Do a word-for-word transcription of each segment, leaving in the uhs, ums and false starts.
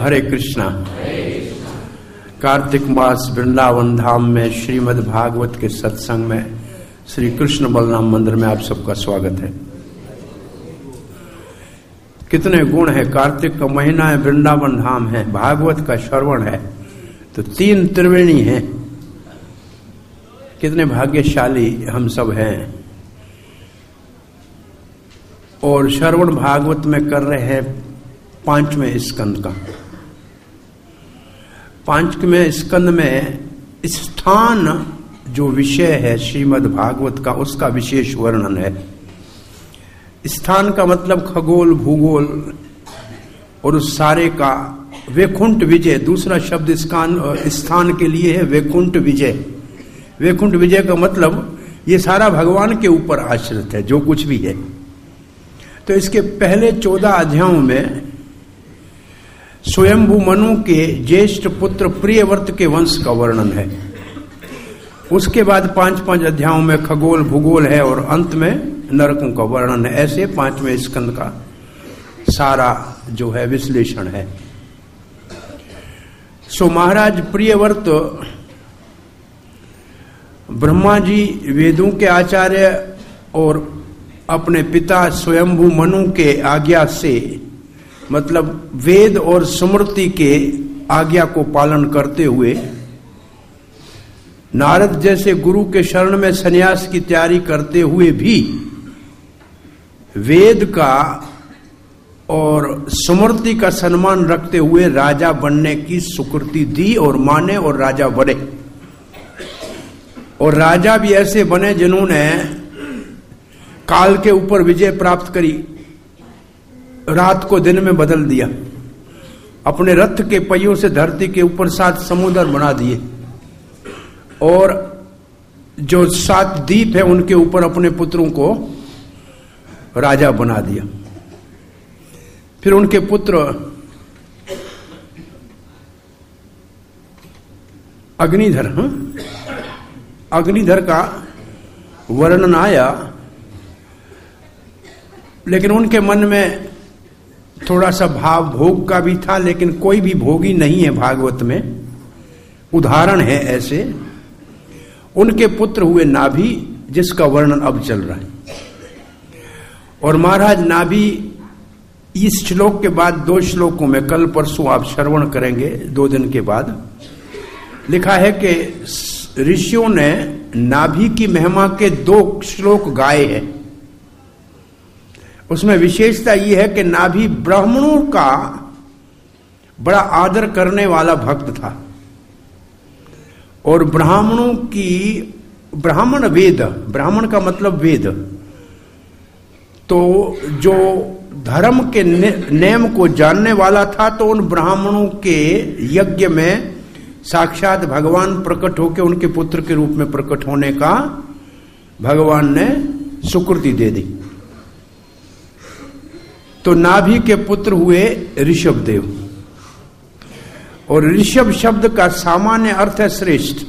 हरे कृष्णा। कार्तिक मास वृंदावन धाम में श्रीमद् भागवत के सत्संग में श्री कृष्ण बलराम मंदिर में आप सबका स्वागत है। कितने गुण है, कार्तिक का महीना है, वृंदावन धाम है, भागवत का श्रवण है, तो तीन त्रिवेणी है। कितने भाग्यशाली हम सब हैं। और श्रवण भागवत में कर रहे हैं पांचवें स्कंद का। पांचवें स्कंद में स्थान जो विषय है श्रीमद् भागवत का, उसका विशेष वर्णन है। स्थान का मतलब खगोल भूगोल और उस सारे का वैकुंठ विजय। दूसरा शब्द स्थान स्थान के लिए है वैकुंठ विजय। वैकुंठ विजय का मतलब ये सारा भगवान के ऊपर आश्रित है जो कुछ भी है। तो इसके पहले चौदह अध्यायों में स्वयंभू मनु के ज्येष्ठ पुत्र प्रियव्रत के वंश का वर्णन है। उसके बाद पांच पांच अध्यायों में खगोल भूगोल है और अंत में नरकों का वर्णन है। ऐसे पांचवें स्कंद का सारा जो है विश्लेषण है। सो महाराज प्रियव्रत ब्रह्मा जी वेदों के आचार्य और अपने पिता स्वयंभू मनु के आज्ञा से, मतलब वेद और स्मृति के आज्ञा को पालन करते हुए नारद जैसे गुरु के शरण में संन्यास की तैयारी करते हुए भी वेद का और स्मृति का सम्मान रखते हुए राजा बनने की सुकृति दी और माने और राजा बने। और राजा भी ऐसे बने जिन्होंने काल के ऊपर विजय प्राप्त करी, रात को दिन में बदल दिया, अपने रथ के पहियों से धरती के ऊपर सात समुद्र बना दिए और जो सात द्वीप है उनके ऊपर अपने पुत्रों को राजा बना दिया। फिर उनके पुत्र अग्निधर, हाँ अग्निधर का वर्णन आया, लेकिन उनके मन में थोड़ा सा भाव भोग का भी था, लेकिन कोई भी भोगी नहीं है भागवत में। उदाहरण है ऐसे। उनके पुत्र हुए नाभि, जिसका वर्णन अब चल रहा है। और महाराज नाभि इस श्लोक के बाद दो श्लोकों में, कल परसों आप श्रवण करेंगे, दो दिन के बाद लिखा है कि ऋषियों ने नाभि की महिमा के दो श्लोक गाए हैं। उसमें विशेषता यह है कि नाभि ब्राह्मणों का बड़ा आदर करने वाला भक्त था और ब्राह्मणों की, ब्राह्मण वेद, ब्राह्मण का मतलब वेद, तो जो धर्म के नियम को जानने वाला था, तो उन ब्राह्मणों के यज्ञ में साक्षात भगवान प्रकट होकर उनके पुत्र के रूप में प्रकट होने का भगवान ने सुकृति दे दी। तो नाभि के पुत्र हुए ऋषभदेव। और ऋषभ शब्द का सामान्य अर्थ है श्रेष्ठ,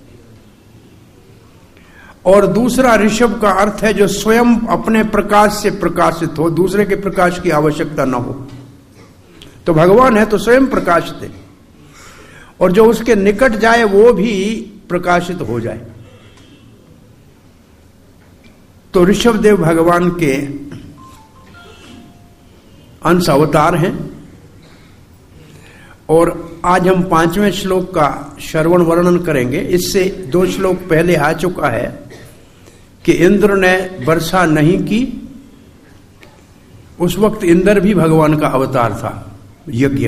और दूसरा ऋषभ का अर्थ है जो स्वयं अपने प्रकाश से प्रकाशित हो, दूसरे के प्रकाश की आवश्यकता न हो। तो भगवान है तो स्वयं प्रकाशित है, और जो उसके निकट जाए वो भी प्रकाशित हो जाए। तो ऋषभदेव भगवान के अंश अवतार हैं। और आज हम पांचवें श्लोक का श्रवण वर्णन करेंगे। इससे दो श्लोक पहले आ चुका है कि इंद्र ने वर्षा नहीं की। उस वक्त इंद्र भी भगवान का अवतार था, यज्ञ।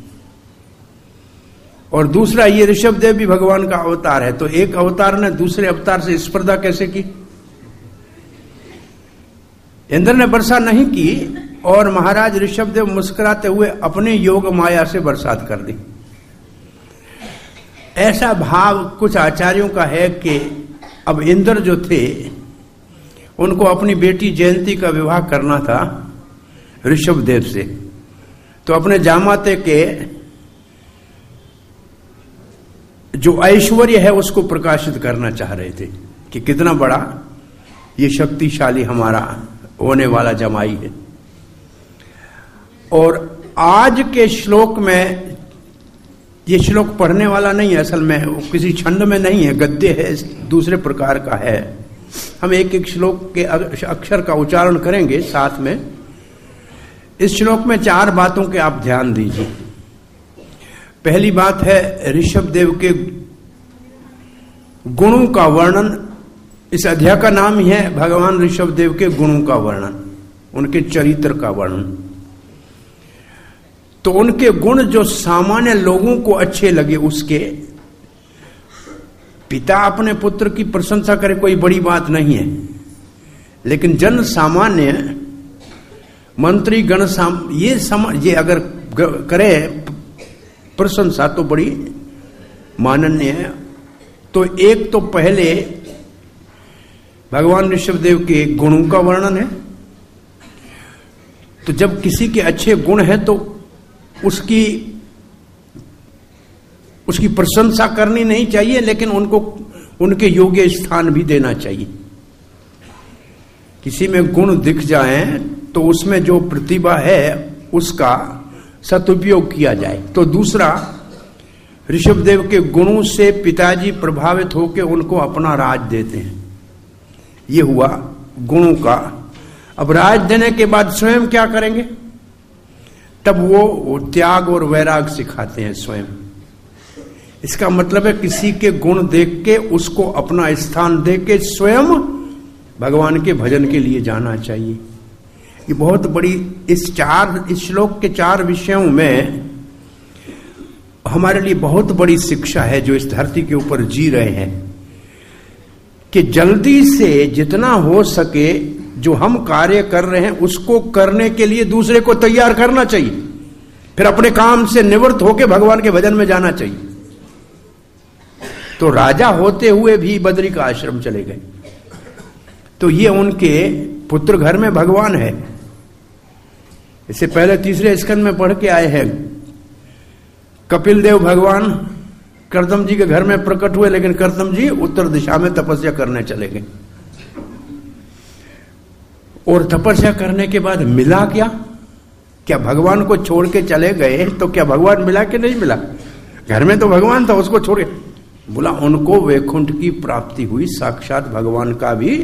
और दूसरा ये ऋषभदेव भी भगवान का अवतार है। तो एक अवतार ने दूसरे अवतार से स्पर्धा कैसे की? इंद्र ने वर्षा नहीं की और महाराज ऋषभदेव मुस्कुराते हुए अपने योग माया से बरसात कर दी। ऐसा भाव कुछ आचार्यों का है कि अब इंद्र जो थे उनको अपनी बेटी जयंती का विवाह करना था ऋषभदेव से, तो अपने जामाते के जो ऐश्वर्य है उसको प्रकाशित करना चाह रहे थे कि कितना बड़ा ये शक्तिशाली हमारा होने वाला जमाई है। और आज के श्लोक में ये श्लोक पढ़ने वाला नहीं है, असल में किसी छंद में नहीं है, गद्य है, दूसरे प्रकार का है। हम एक एक श्लोक के अक्षर का उच्चारण करेंगे साथ में। इस श्लोक में चार बातों के आप ध्यान दीजिए। पहली बात है ऋषभ देव के गुणों का वर्णन। इस अध्याय का नाम ही है भगवान ऋषभ देव के गुणों का वर्णन, उनके चरित्र का वर्णन। तो उनके गुण जो सामान्य लोगों को अच्छे लगे, उसके पिता अपने पुत्र की प्रशंसा करे कोई बड़ी बात नहीं है, लेकिन जन सामान्य मंत्री गण साम ये सम ये अगर करे प्रशंसा तो बड़ी माननीय है। तो एक तो पहले भगवान ऋषभ देव के गुणों का वर्णन है। तो जब किसी के अच्छे गुण हैं तो उसकी उसकी प्रशंसा करनी नहीं चाहिए, लेकिन उनको उनके योग्य स्थान भी देना चाहिए। किसी में गुण दिख जाए तो उसमें जो प्रतिभा है उसका सदुपयोग किया जाए। तो दूसरा, ऋषभ देव के गुणों से पिताजी प्रभावित होकर उनको अपना राज देते हैं। ये हुआ गुणों का। अब राज देने के बाद स्वयं क्या करेंगे? तब वो, वो त्याग और वैराग सिखाते हैं स्वयं। इसका मतलब है किसी के गुण देख के उसको अपना स्थान दे के स्वयं भगवान के भजन के लिए जाना चाहिए। ये बहुत बड़ी, इस चार इस श्लोक के चार विषयों में हमारे लिए बहुत बड़ी शिक्षा है जो इस धरती के ऊपर जी रहे हैं, कि जल्दी से जितना हो सके जो हम कार्य कर रहे हैं उसको करने के लिए दूसरे को तैयार करना चाहिए, फिर अपने काम से निवृत्त होकर भगवान के भजन में जाना चाहिए। तो राजा होते हुए भी बद्री का आश्रम चले गए, तो ये उनके पुत्र घर में भगवान है। इससे पहले तीसरे स्कंद में पढ़ के आए हैं, कपिल देव भगवान करदम जी के घर में प्रकट हुए, लेकिन करदम जी उत्तर दिशा में तपस्या करने चले गए। और तपस्या करने के बाद मिला क्या? क्या भगवान को छोड़ के चले गए तो क्या भगवान मिला कि नहीं मिला? घर में तो भगवान था, उसको छोड़ के बोला। उनको वैकुंठ की प्राप्ति हुई, साक्षात भगवान का भी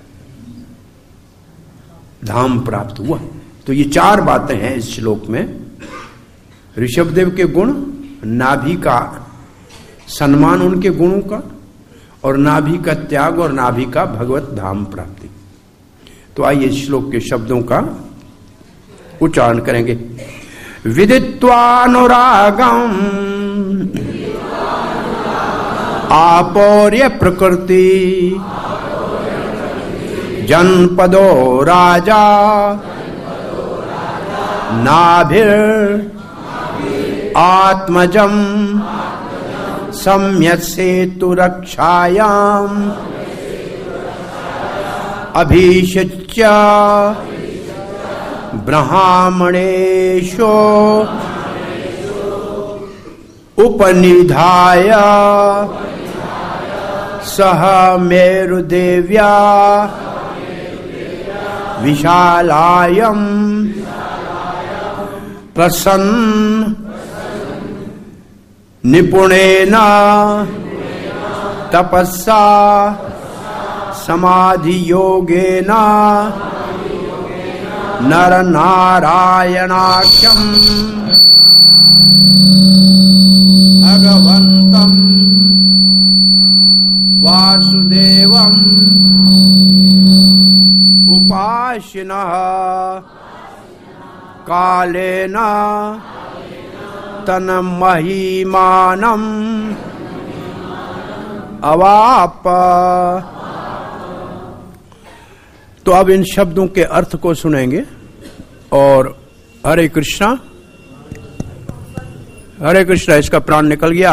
धाम प्राप्त हुआ। तो ये चार बातें हैं इस श्लोक में। ऋषभ देव के गुण, नाभि का सम्मान उनके गुणों का, और नाभि का त्याग और नाभि का भगवत धाम प्राप्ति। तो आइए श्लोक के शब्दों का उच्चारण करेंगे। विदित्वानुरागम आपौर्य प्रकृति जनपदो राजा नाभिर आत्मजम सम्यक् सेतु रक्षायाम अभिषिच्य ब्रह्मणेशो उपनिधाय सह मेरुदेव्या विशालायम प्रसन्न निपुणेन तपस्सा समाधि योगेन नर नारायणाख्यम भगवन्तं वासुदेवं उपासिनः कालेन तन्महीमानम् अवाप। तो अब इन शब्दों के अर्थ को सुनेंगे। और हरे कृष्णा, हरे कृष्णा। इसका प्राण निकल गया।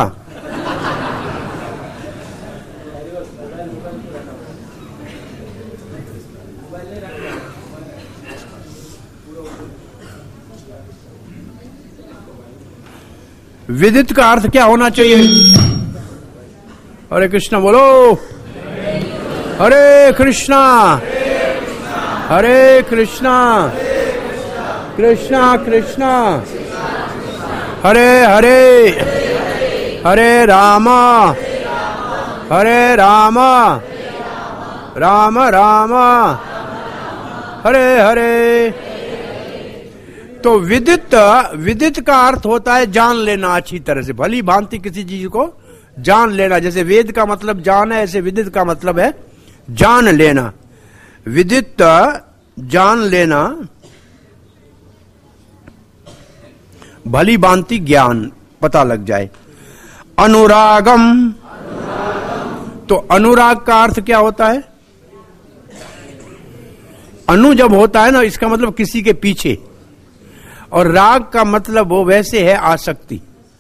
विदित का अर्थ क्या होना चाहिए? हरे कृष्णा बोलो। हरे कृष्णा, हरे कृष्णा, कृष्णा कृष्णा, हरे हरे, हरे राम हरे राम राम राम हरे हरे। तो विदित, विदित का अर्थ होता है जान लेना अच्छी तरह से, भली भांति किसी चीज को जान लेना। जैसे वेद का मतलब जान है, ऐसे विदित का मतलब है जान लेना। विदित जान लेना, भली भांति ज्ञान पता लग जाए। अनुरागम, तो अनुराग का अर्थ क्या होता है? अनु जब होता है ना, इसका मतलब किसी के पीछे, और राग का मतलब वो वैसे है आसक्ति।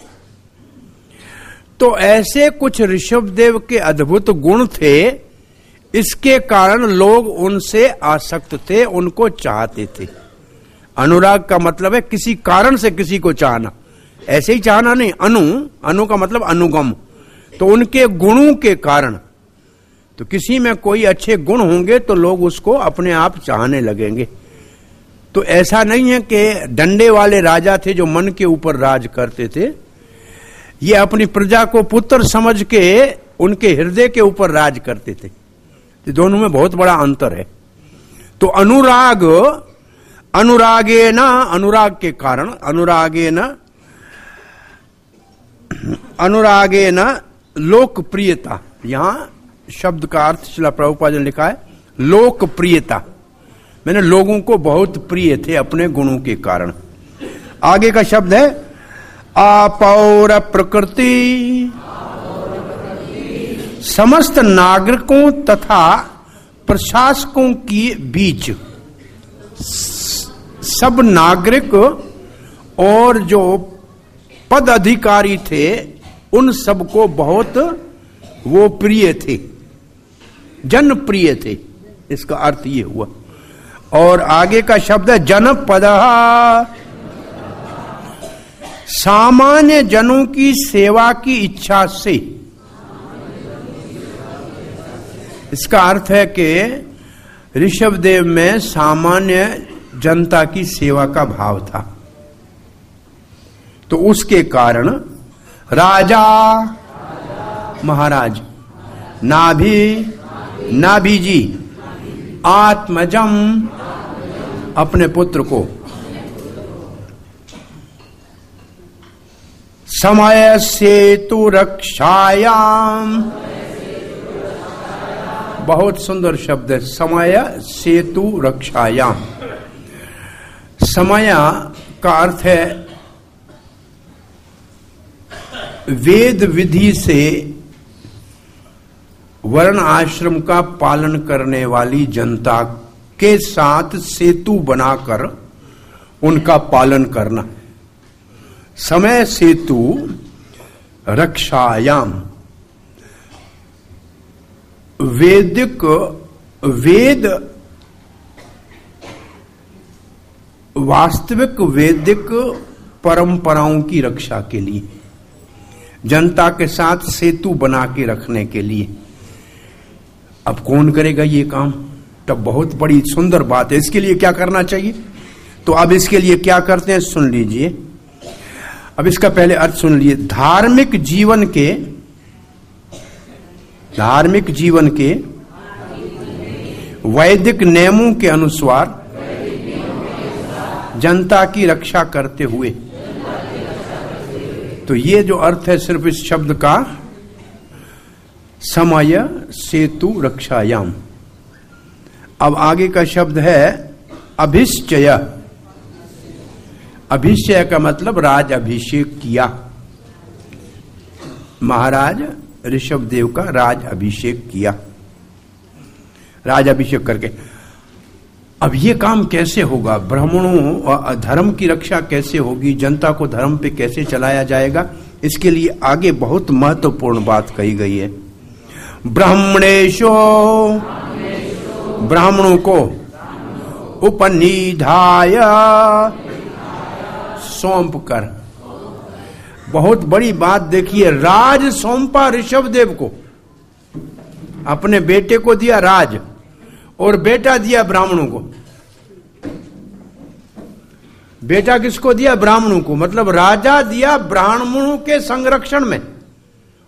तो ऐसे कुछ ऋषभदेव के अद्भुत गुण थे, इसके कारण लोग उनसे आसक्त थे, उनको चाहते थे। अनुराग का मतलब है किसी कारण से किसी को चाहना, ऐसे ही चाहना नहीं। अनु, अनु का मतलब अनुगम, तो उनके गुणों के कारण, तो किसी में कोई अच्छे गुण होंगे तो लोग उसको अपने आप चाहने लगेंगे। तो ऐसा नहीं है कि डंडे वाले राजा थे जो मन के ऊपर राज करते थे, ये अपनी प्रजा को पुत्र समझ के उनके हृदय के ऊपर राज करते थे। तो दोनों में बहुत बड़ा अंतर है। तो अनुराग, अनुरागे न, अनुराग के कारण, अनुरागे न, अनुरागे न लोकप्रियता, यहां शब्द का अर्थ श्रील प्रभुपाद ने लिखा है लोकप्रियता, मैंने लोगों को बहुत प्रिय थे अपने गुणों के कारण। आगे का शब्द है अपौर प्रकृति, समस्त नागरिकों तथा प्रशासकों के बीच, सब नागरिक और जो पद अधिकारी थे उन सबको बहुत वो प्रिय थे, जनप्रिय थे, इसका अर्थ ये हुआ। और आगे का शब्द है जनपद, सामान्य जनों की सेवा की इच्छा से। इसका अर्थ है कि ऋषभदेव में सामान्य जनता की सेवा का भाव था, तो उसके कारण राजा, महाराज, नाभि, नाभि जी, आत्मजम, अपने पुत्र को, समय सेतु रक्षायाम, बहुत सुंदर शब्द है, समय सेतु रक्षायाम। समय का अर्थ है वेद विधि से वर्ण आश्रम का पालन करने वाली जनता के साथ सेतु बनाकर उनका पालन करना। समय सेतु रक्षायाम, वैदिक वेद, वास्तविक वैदिक परंपराओं की रक्षा के लिए, जनता के साथ सेतु बना के रखने के लिए। अब कौन करेगा ये काम? तब बहुत बड़ी सुंदर बात है। इसके लिए क्या करना चाहिए? तो अब इसके लिए क्या करते हैं सुन लीजिए। अब इसका पहले अर्थ सुन लीजिए। धार्मिक जीवन के, धार्मिक जीवन के वैदिक नियमों के अनुसार जनता की रक्षा करते हुए, तो ये जो अर्थ है सिर्फ इस शब्द का, समय सेतु रक्षायाम। अब आगे का शब्द है अभिश्चय। अभिश्चय का मतलब राज अभिषेक किया, महाराज ऋषभदेव का राज अभिषेक किया, राज अभिषेक करके। अब ये काम कैसे होगा? ब्राह्मणों और धर्म की रक्षा कैसे होगी? जनता को धर्म पे कैसे चलाया जाएगा? इसके लिए आगे बहुत महत्वपूर्ण बात कही गई है। ब्राह्मणेशो, ब्राह्मणों को उपनिधाय, सौंप कर। बहुत बड़ी बात देखिए, राज सौंपा ऋषभदेव को, अपने बेटे को दिया राज और बेटा दिया ब्राह्मणों को। बेटा किसको दिया? ब्राह्मणों को, मतलब राजा दिया ब्राह्मणों के संरक्षण में,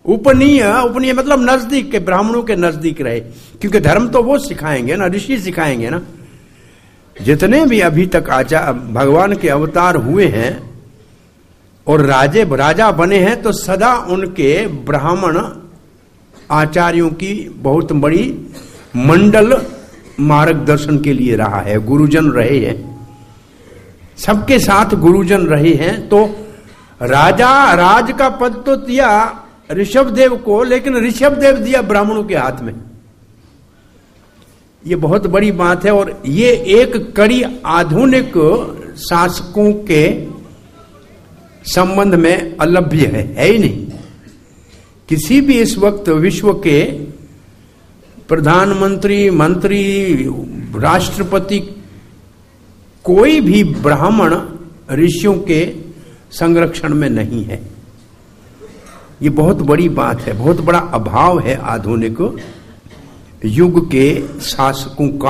उपनीय, उपनीय मतलब नजदीक के, ब्राह्मणों के नजदीक रहे, क्योंकि धर्म तो वो सिखाएंगे ना, ऋषि सिखाएंगे ना। जितने भी अभी तक आचार भगवान के अवतार हुए हैं और राजे राजा बने हैं, तो सदा उनके ब्राह्मण आचार्यों की बहुत बड़ी मंडल मार्गदर्शन के लिए रहा है, गुरुजन रहे हैं, सबके साथ गुरुजन रहे हैं। तो राजा राज का पद तो दिया ऋषभदेव को, लेकिन ऋषभदेव दिया ब्राह्मणों के हाथ में। ये बहुत बड़ी बात है, और ये एक कड़ी आधुनिक शासकों के संबंध में अलभ्य है, है ही नहीं। किसी भी इस वक्त विश्व के प्रधानमंत्री, मंत्री, राष्ट्रपति, कोई भी ब्राह्मण ऋषियों के संरक्षण में नहीं है। ये बहुत बड़ी बात है, बहुत बड़ा अभाव है आधुनिक युग के शासकों का।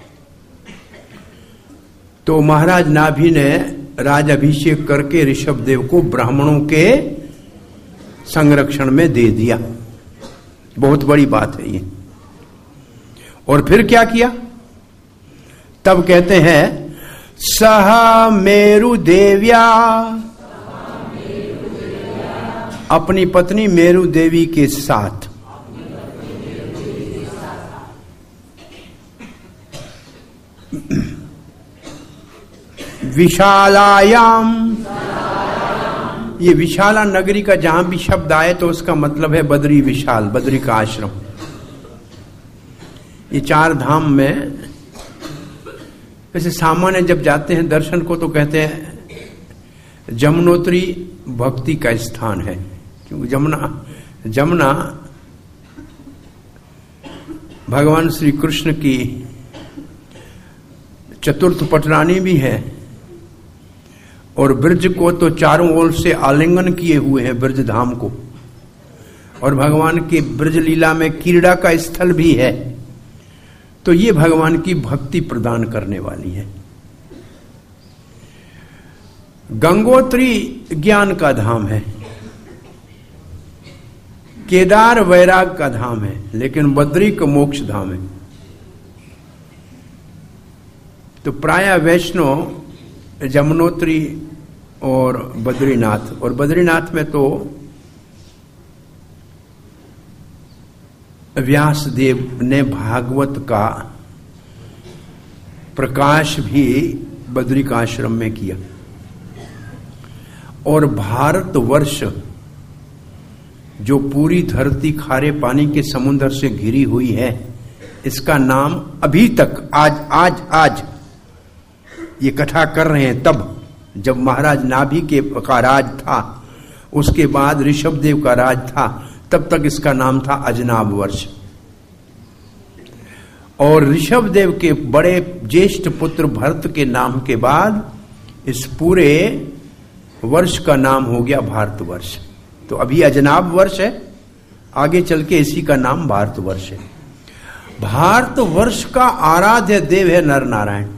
तो महाराज नाभि ने राज अभिषेक करके ऋषभदेव को ब्राह्मणों के संरक्षण में दे दिया। बहुत बड़ी बात है ये। और फिर क्या किया? तब कहते हैं सह मेरु देव्या, अपनी पत्नी मेरु देवी के साथ विशालायाम, ये विशाला नगरी का जहां भी शब्द आए तो उसका मतलब है बद्री विशाल, बद्री का आश्रम। ये चार धाम में वैसे सामान्य जब जाते हैं दर्शन को तो कहते हैं जमुनोत्री भक्ति का स्थान है, क्योंकि जमुना जमुना भगवान श्री कृष्ण की चतुर्थ पटरानी भी है, और ब्रज को तो चारों ओर से आलिंगन किए हुए हैं ब्रज धाम को, और भगवान के ब्रज लीला में क्रीड़ा का स्थल भी है। तो ये भगवान की भक्ति प्रदान करने वाली है। गंगोत्री ज्ञान का धाम है, केदार वैराग का धाम है, लेकिन बद्री का मोक्ष धाम है। तो प्राय वैष्णव जमुनोत्री और बद्रीनाथ, और बद्रीनाथ में तो व्यास देव ने भागवत का प्रकाश भी बद्री का आश्रम में किया। और भारतवर्ष जो पूरी धरती खारे पानी के समुद्र से घिरी हुई है, इसका नाम अभी तक आज आज आज ये कथा कर रहे हैं, तब जब महाराज नाभि के का राज था, उसके बाद ऋषभदेव का राज था, तब तक इसका नाम था अजनाब वर्ष। और ऋषभदेव के बड़े ज्येष्ठ पुत्र भरत के नाम के बाद इस पूरे वर्ष का नाम हो गया भारतवर्ष। तो अभी अजनाब वर्ष है, आगे चल के इसी का नाम भारतवर्ष है। भारतवर्ष का आराध्य देव है नर नारायण,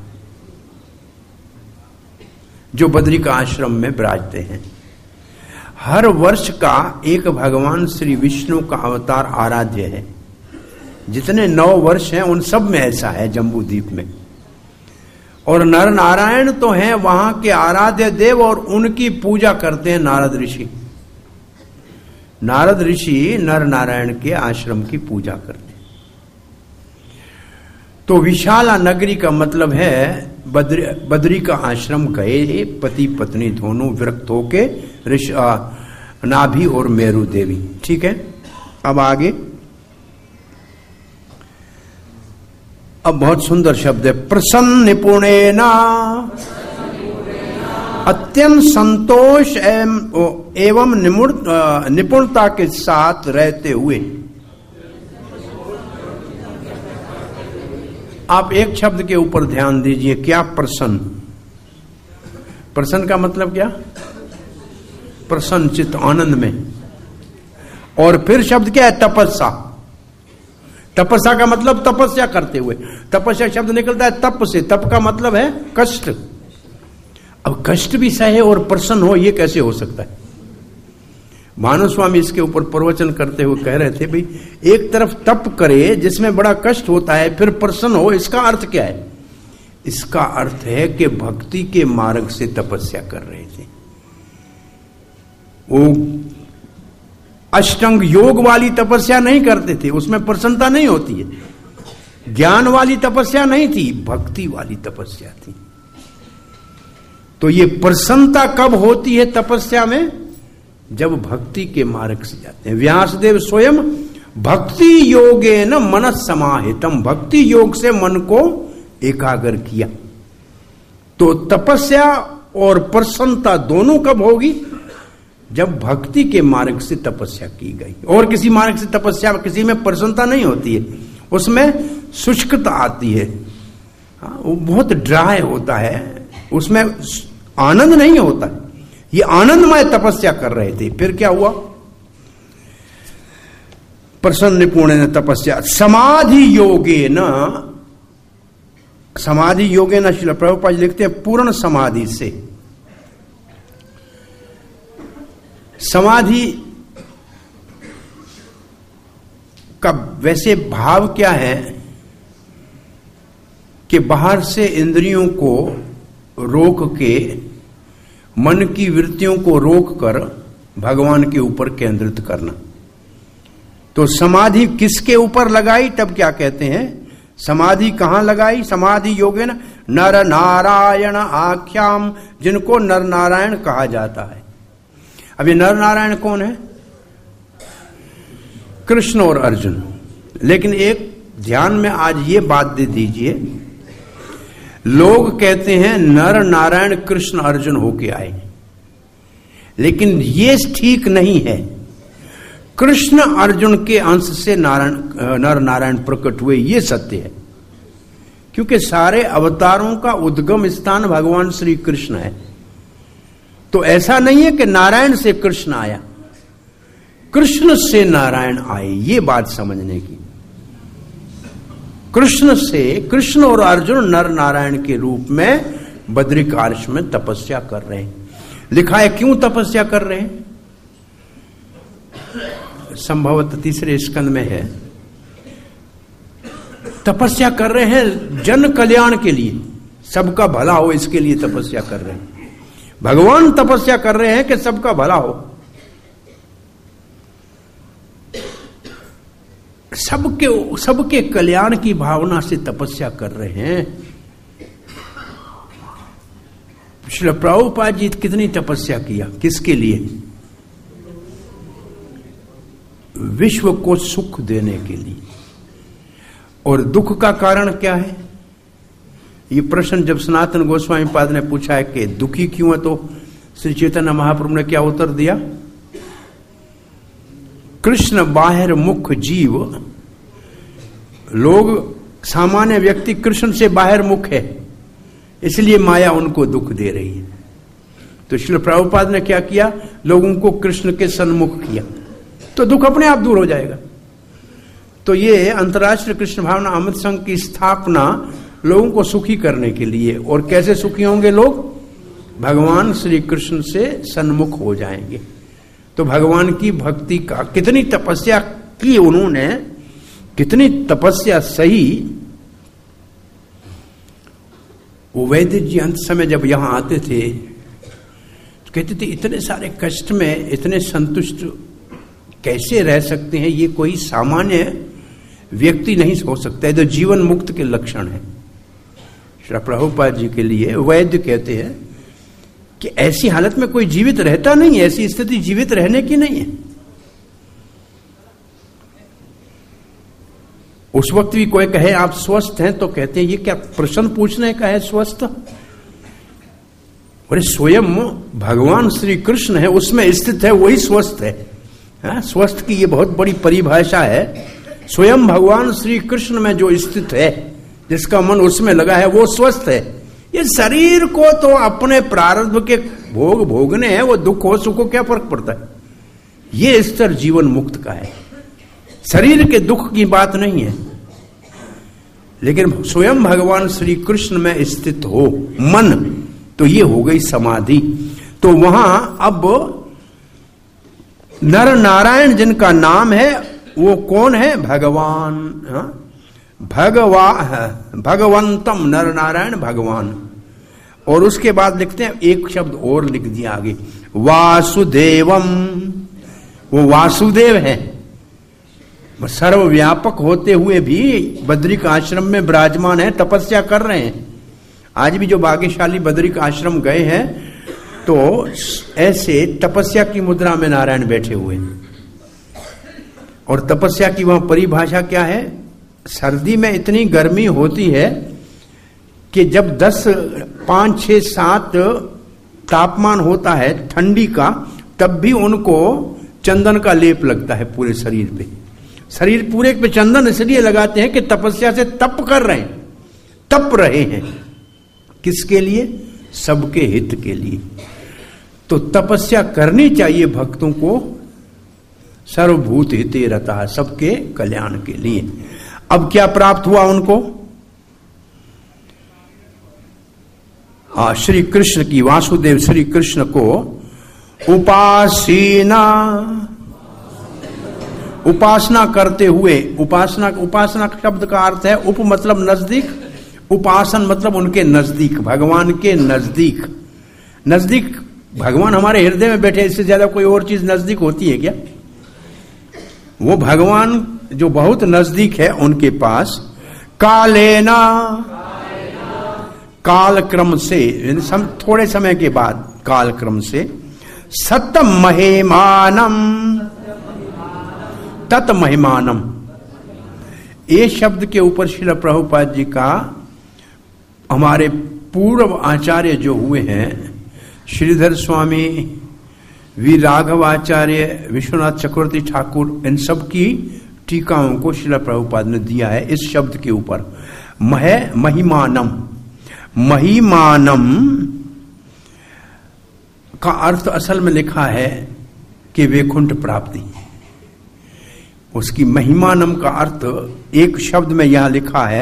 जो बद्री का आश्रम में विराजते हैं। हर वर्ष का एक भगवान श्री विष्णु का अवतार आराध्य है। जितने नौ वर्ष हैं उन सब में ऐसा है जम्बू द्वीप में। और नर नारायण तो हैं वहां के आराध्य देव, और उनकी पूजा करते हैं नारद ऋषि। नारद ऋषि नर नारायण के आश्रम की पूजा करते हैं। तो विशाला नगरी का मतलब है बद्री बद्री का आश्रम गए पति पत्नी दोनों विरक्त होके, ऋषि नाभि और मेरु देवी। ठीक है, अब आगे। अब बहुत सुंदर शब्द है, प्रसन्न निपुणेना, अत्यंत संतोष एवं निपुणता के साथ रहते हुए। आप एक शब्द के ऊपर ध्यान दीजिए, क्या प्रसन्न। प्रसन्न का मतलब क्या? प्रसन्न चित्त, आनंद में। और फिर शब्द क्या है? तपस्या। तपस्या का मतलब तपस्या करते हुए। तपस्या शब्द निकलता है तप से, तप का मतलब है कष्ट। अब कष्ट भी सहे और प्रसन्न हो, ये कैसे हो सकता है? भानुस्वामी इसके ऊपर प्रवचन करते हुए कह रहे थे, भाई एक तरफ तप करे जिसमें बड़ा कष्ट होता है, फिर प्रसन्न हो, इसका अर्थ क्या है? इसका अर्थ है कि भक्ति के मार्ग से तपस्या कर रहे थे। वो अष्टांग योग वाली तपस्या नहीं करते थे, उसमें प्रसन्नता नहीं होती है। ज्ञान वाली तपस्या नहीं थी, भक्ति वाली तपस्या थी। तो ये प्रसन्नता कब होती है तपस्या में? जब भक्ति के मार्ग से जाते हैं। व्यासदेव स्वयं भक्ति योगेन मनः समाहितम, भक्ति योग से मन को एकाग्र किया। तो तपस्या और प्रसन्नता दोनों कब होगी? जब भक्ति के मार्ग से तपस्या की गई। और किसी मार्ग से तपस्या, किसी में प्रसन्नता नहीं होती है, उसमें शुष्कता आती है, वो बहुत ड्राई होता है, उसमें आनंद नहीं होता है। ये आनंदमय तपस्या कर रहे थे। फिर क्या हुआ? प्रसन्न निपुण ने तपस्या समाधि योगे न, समाधि योगे न, श्रील प्रभुपाद जी लिखते हैं पूर्ण समाधि से। समाधि का वैसे भाव क्या है कि बाहर से इंद्रियों को रोक के, मन की वृत्तियों को रोक कर भगवान के ऊपर केंद्रित करना। तो समाधि किसके ऊपर लगाई? तब क्या कहते हैं? समाधि कहां लगाई? समाधि योगे न नर नारायण आख्याम, जिनको नर नारायण कहा जाता है। अब ये नर नारायण कौन है? कृष्ण और अर्जुन। लेकिन एक ध्यान में आज ये बात दे दीजिए, लोग कहते हैं नर नारायण कृष्ण अर्जुन होके आए, लेकिन ये ठीक नहीं है। कृष्ण अर्जुन के अंश से नारायण नर नारायण प्रकट हुए, ये सत्य है। क्योंकि सारे अवतारों का उद्गम स्थान भगवान श्री कृष्ण है। तो ऐसा नहीं है कि नारायण से कृष्ण आया, कृष्ण से नारायण आए, ये बात समझने की। कृष्ण से, कृष्ण और अर्जुन नर नारायण के रूप में बद्रिकार्श में तपस्या कर रहे हैं। लिखा है क्यों तपस्या कर रहे हैं? संभवतः तीसरे स्कंद में है। तपस्या कर रहे हैं जन कल्याण के लिए, सबका भला हो, इसके लिए तपस्या कर रहे हैं। भगवान तपस्या कर रहे हैं कि सबका भला हो, सबके सबके कल्याण की भावना से तपस्या कर रहे हैं। श्री प्रभुपाद जी कितनी तपस्या किया, किसके लिए? विश्व को सुख देने के लिए। और दुख का कारण क्या है? ये प्रश्न जब सनातन गोस्वामी पाद ने पूछा है कि दुखी क्यों है, तो श्री चैतन्य महाप्रभु ने क्या उत्तर दिया? कृष्ण बाहिर मुख जीव, लोग सामान्य व्यक्ति कृष्ण से बाहिर मुख है, इसलिए माया उनको दुख दे रही है। तो श्री प्रभुपाद ने क्या किया? लोगों को कृष्ण के सन्मुख किया, तो दुख अपने आप दूर हो जाएगा। तो ये अंतर्राष्ट्रीय कृष्ण भावना अमृत संघ की स्थापना लोगों को सुखी करने के लिए। और कैसे सुखी होंगे लोग? भगवान श्री कृष्ण से सन्मुख हो जाएंगे। तो भगवान की भक्ति का कितनी तपस्या की उन्होंने, कितनी तपस्या सही। वो वैद्य जी अंत समय जब यहां आते थे तो कहते थे इतने सारे कष्ट में इतने संतुष्ट कैसे रह सकते हैं? ये कोई सामान्य व्यक्ति नहीं हो सकता है, तो जीवन मुक्त के लक्षण है। श्री प्रभुपाद जी के लिए वैद्य कहते हैं कि ऐसी हालत में कोई जीवित रहता नहीं है, ऐसी स्थिति जीवित रहने की नहीं है। उस वक्त भी कोई कहे आप स्वस्थ हैं तो कहते हैं ये क्या प्रश्न पूछने का है स्वस्थ? और स्वयं भगवान श्री कृष्ण है, उसमें स्थित है, वही स्वस्थ है। हा? स्वस्थ की ये बहुत बड़ी परिभाषा है। स्वयं भगवान श्री कृष्ण में जो स्थित है, जिसका मन उसमें लगा है, वो स्वस्थ है। ये शरीर को तो अपने प्रारब्ध के भोग भोगने हैं, वो दुख हो सुख हो क्या फर्क पड़ता है? ये स्तर जीवन मुक्त का है, शरीर के दुख की बात नहीं है। लेकिन स्वयं भगवान श्री कृष्ण में स्थित हो मन, तो ये हो गई समाधि। तो वहां अब नर नारायण जिनका नाम है वो कौन है? भगवान। हाँ? भगवा भगवंतम, नर नारायण भगवान। और उसके बाद लिखते हैं एक शब्द और लिख दिया आगे, वासुदेवम। वो वासुदेव है, सर्वव्यापक होते हुए भी बद्रिक आश्रम में विराजमान है, तपस्या कर रहे हैं। आज भी जो भाग्यशाली बद्रिक आश्रम गए हैं तो ऐसे तपस्या की मुद्रा में नारायण बैठे हुए हैं। और तपस्या की वहां परिभाषा क्या है? सर्दी में इतनी गर्मी होती है कि जब दस पांच छह सात तापमान होता है ठंडी का, तब भी उनको चंदन का लेप लगता है पूरे शरीर पे। शरीर पूरे पे चंदन इसलिए लगाते हैं कि तपस्या से तप कर रहे हैं, तप रहे हैं। किसके लिए? सबके हित के लिए। तो तपस्या करनी चाहिए भक्तों को, सर्वभूत हिते रता, सबके कल्याण के लिए। अब क्या प्राप्त हुआ उनको? हाँ, श्री कृष्ण की, वासुदेव श्री कृष्ण को उपासीना, उपासना करते हुए। उपासना उपासना शब्द का अर्थ है उप मतलब नजदीक, उपासन मतलब उनके नजदीक, भगवान के नजदीक। नजदीक भगवान हमारे हृदय में बैठे, इससे ज्यादा कोई और चीज नजदीक होती है क्या? वो भगवान जो बहुत नजदीक है उनके पास, कालेना, काल क्रम से, सम, थोड़े समय के बाद काल क्रम से, सत महिमानम, तत् महिमानम। ये शब्द के ऊपर श्रील प्रभुपाद जी का, हमारे पूर्व आचार्य जो हुए हैं, श्रीधर स्वामी, वीर राघव आचार्य, विश्वनाथ चक्रवर्ती ठाकुर, इन सब की टीकाओं को श्रील प्रभुपाद ने दिया है इस शब्द के ऊपर। मह महिमानम, महिमानम का अर्थ असल में लिखा है कि वैकुंठ प्राप्ति। उसकी महिमानम का अर्थ एक शब्द में यहां लिखा है,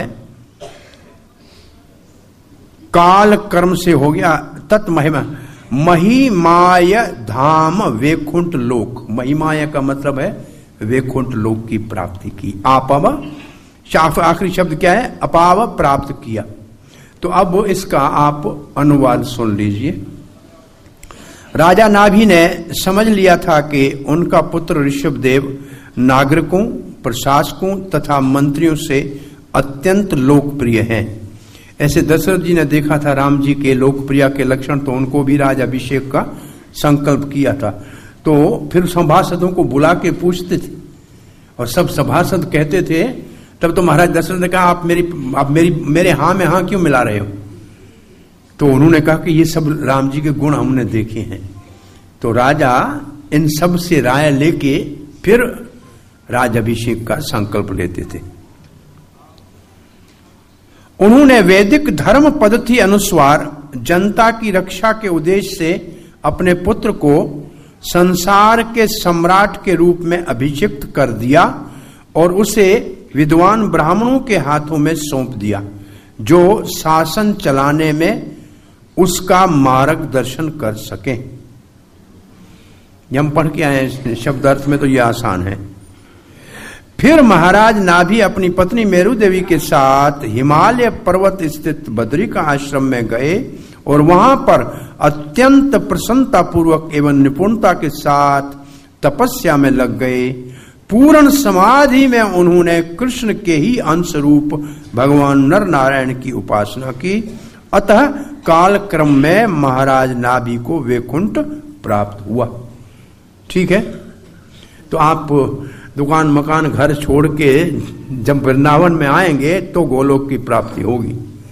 काल कर्म से हो गया तत् महिमा, महिमाय धाम वैकुंठ लोक। महिमाय का मतलब है वैकुंठ लोक की प्राप्ति की। आपाव, आखिरी शब्द क्या है? अपाव, प्राप्त किया। तो अब इसका आप अनुवाद सुन लीजिए। राजा नाभि ने समझ लिया था कि उनका पुत्र ऋषभदेव नागरिकों, प्रशासकों तथा मंत्रियों से अत्यंत लोकप्रिय हैं। ऐसे दशरथ जी ने देखा था राम जी के लोकप्रिय के लक्षण, तो उनको भी राज अभिषेक का संकल्प किया था। तो फिर सभासदों को बुला के पूछते थे और सब सभासद कहते थे। तब तो महाराज दशरथ ने कहा, आप मेरी आप मेरी मेरे हाँ में हाँ क्यों मिला रहे हो? तो उन्होंने कहा कि ये सब राम जी के गुण हमने देखे हैं। तो राजा इन सब से राय लेके फिर राज अभिषेक का संकल्प लेते थे। उन्होंने वैदिक धर्म पद्धति अनुसार जनता की रक्षा के उद्देश्य से अपने पुत्र को संसार के सम्राट के रूप में अभिषिक्त कर दिया और उसे विद्वान ब्राह्मणों के हाथों में सौंप दिया, जो शासन चलाने में उसका मार्गदर्शन कर सके। हम पढ़ के आए शब्द अर्थ में, तो यह आसान है। फिर महाराज नाभि अपनी पत्नी मेरु देवी के साथ हिमालय पर्वत स्थित बद्रिका आश्रम में गए और वहां पर अत्यंत प्रसन्नता पूर्वक एवं निपुणता के साथ तपस्या में लग गए। पूर्ण समाधि में उन्होंने कृष्ण के ही अंश रूप भगवान नर नारायण की उपासना की। अतः काल क्रम में महाराज नाभि को वैकुंठ प्राप्त हुआ। ठीक है, तो आप दुकान मकान घर छोड़ के जब वृंदावन में आएंगे तो गोलोक की प्राप्ति होगी।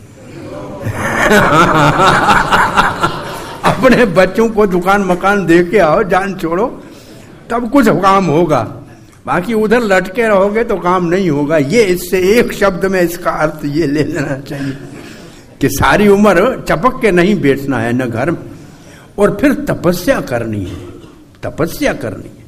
अपने बच्चों को दुकान मकान दे के आओ, जान छोड़ो, तब कुछ काम होगा। बाकी उधर लटके रहोगे तो काम नहीं होगा। ये इससे एक शब्द में इसका अर्थ ये ले लेना चाहिए कि सारी उम्र चपक के नहीं बैठना है न घर में, और फिर तपस्या करनी है, तपस्या करनी है।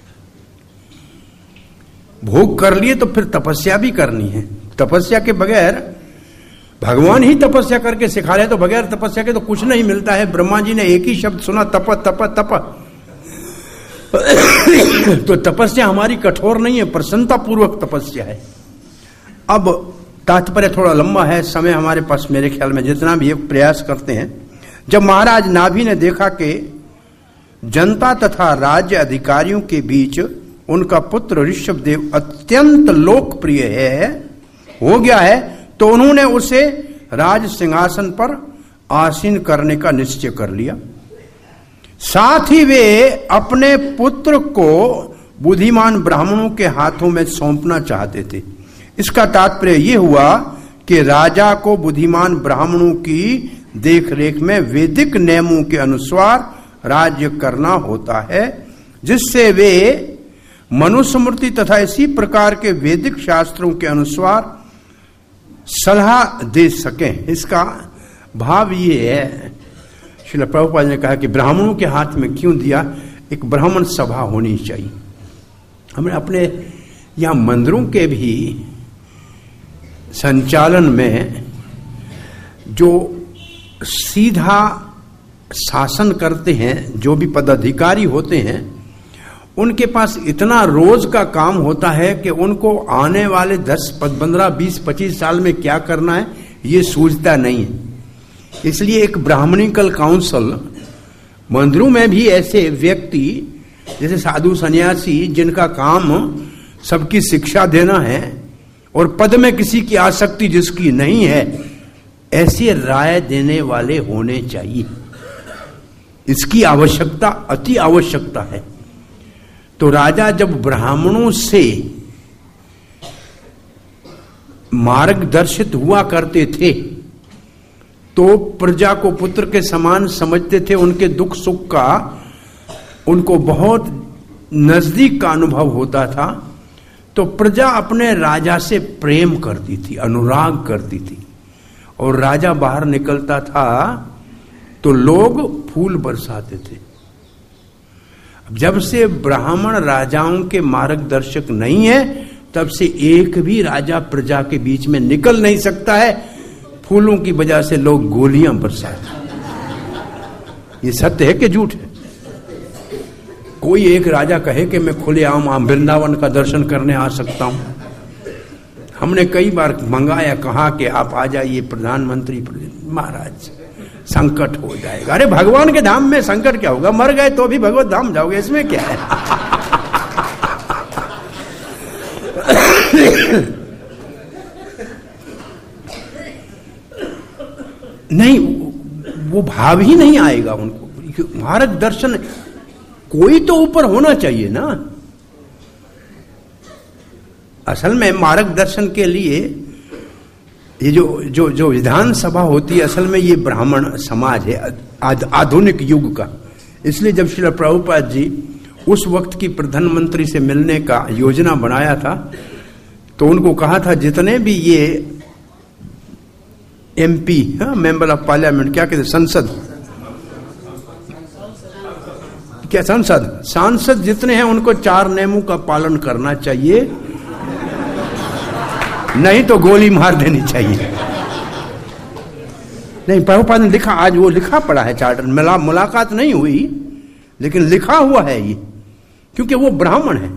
भोग कर लिए तो फिर तपस्या भी करनी है। तपस्या के बगैर, भगवान ही तपस्या करके सिखा रहे, तो बगैर तपस्या के तो कुछ नहीं मिलता है। ब्रह्मा जी ने एक ही शब्द सुना, तप तप तप, तो तपस्या हमारी कठोर नहीं है, प्रसन्नता पूर्वक तपस्या है। अब तात्पर्य थोड़ा लंबा है, समय हमारे पास मेरे ख्याल में जितना भी एक प्रयास करते हैं। जब महाराज नाभि ने देखा कि जनता तथा राज्य अधिकारियों के बीच उनका पुत्र ऋषभदेव अत्यंत लोकप्रिय है हो गया है, तो उन्होंने उसे राज सिंहासन पर आसीन करने का निश्चय कर लिया। साथ ही वे अपने पुत्र को बुद्धिमान ब्राह्मणों के हाथों में सौंपना चाहते थे। इसका तात्पर्य यह हुआ कि राजा को बुद्धिमान ब्राह्मणों की देखरेख में वैदिक नियमों के अनुसार राज्य करना होता है, जिससे वे मनुस्मृति तथा इसी प्रकार के वैदिक शास्त्रों के अनुसार सलाह दे सकें। इसका भाव ये है, श्रील प्रभुपाद ने कहा कि ब्राह्मणों के हाथ में क्यों दिया, एक ब्राह्मण सभा होनी चाहिए। हमने अपने यहां मंदिरों के भी संचालन में जो सीधा शासन करते हैं, जो भी पदाधिकारी होते हैं, उनके पास इतना रोज का काम होता है कि उनको आने वाले दस पंद्रह बीस पच्चीस साल में क्या करना है ये सूझता नहीं है। इसलिए एक ब्राह्मणिकल काउंसिल, मंदिरों में भी ऐसे व्यक्ति जैसे साधु सन्यासी जिनका काम सबकी शिक्षा देना है और पद में किसी की आसक्ति जिसकी नहीं है, ऐसी राय देने वाले होने चाहिए। इसकी आवश्यकता अति आवश्यकता है। तो राजा जब ब्राह्मणों से मार्गदर्शित हुआ करते थे तो प्रजा को पुत्र के समान समझते थे, उनके दुख सुख का उनको बहुत नजदीक का अनुभव होता था। तो प्रजा अपने राजा से प्रेम करती थी, अनुराग करती थी, और राजा बाहर निकलता था तो लोग फूल बरसाते थे। जब से ब्राह्मण राजाओं के मार्गदर्शक नहीं है, तब से एक भी राजा प्रजा के बीच में निकल नहीं सकता है। फूलों की वजह से लोग गोलियां बरसाते। ये सत्य है कि झूठ है? कोई एक राजा कहे कि मैं खुलेआम वृंदावन का दर्शन करने आ सकता हूं। हमने कई बार मंगाया, कहा कि आप आ जाइए प्रधानमंत्री। महाराज संकट हो जाएगा। अरे भगवान के धाम में संकट क्या होगा, मर गए तो भी भगवत धाम जाओगे, इसमें क्या है? नहीं, वो भाव ही नहीं आएगा उनको। मार्गदर्शन कोई तो ऊपर होना चाहिए ना। असल में मार्गदर्शन के लिए ये जो जो जो विधानसभा होती है, असल में ये ब्राह्मण समाज है आध, आधुनिक युग का। इसलिए जब श्रील प्रभुपाद जी उस वक्त की प्रधानमंत्री से मिलने का योजना बनाया था, तो उनको कहा था जितने भी ये एमपी, मेंबर ऑफ पार्लियामेंट, क्या कहते, संसद, क्या संसद सांसद जितने हैं उनको चार नियमों का पालन करना चाहिए, नहीं तो गोली मार देनी चाहिए। नहीं, प्रभुपाद ने लिखा, आज वो लिखा पड़ा है चार्टर, मिला मुलाकात नहीं हुई लेकिन लिखा हुआ है ये, क्योंकि वो ब्राह्मण है।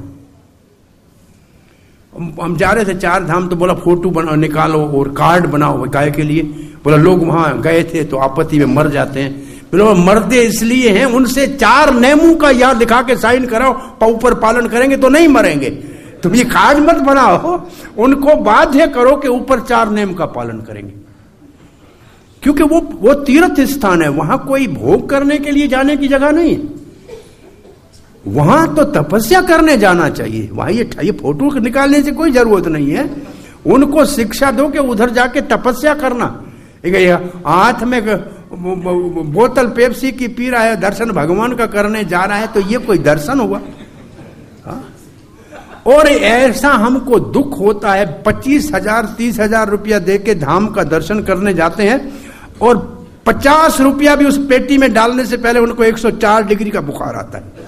हम जा रहे थे चार धाम, तो बोला फोटो बना निकालो और कार्ड बनाओ काय के लिए। बोला लोग वहां गए थे तो आपत्ति में मर जाते हैं। बोला मरते इसलिए हैं, उनसे चार नियमों का याद दिखा के साइन कराओ, ऊपर पालन करेंगे तो नहीं मरेंगे। तुम ये कार्ड मत बनाओ, उनको बाध्य करो कि ऊपर चार नियम का पालन करेंगे, क्योंकि वो वो तीर्थ स्थान है, वहां कोई भोग करने के लिए जाने की जगह नहीं है। वहां तो तपस्या करने जाना चाहिए। वहां ये, ये फोटो निकालने से कोई जरूरत नहीं है। उनको शिक्षा दो कि उधर जाके तपस्या करना। हाथ में बोतल पेप्सी की पी रहा है, दर्शन भगवान का करने जा रहा है, तो ये कोई दर्शन हुआ? हा? और ऐसा हमको दुख होता है, पच्चीस हजार तीस हजार रुपया दे के धाम का दर्शन करने जाते हैं और पचास रुपया भी उस पेटी में डालने से पहले उनको एक सौ चार डिग्री का बुखार आता है।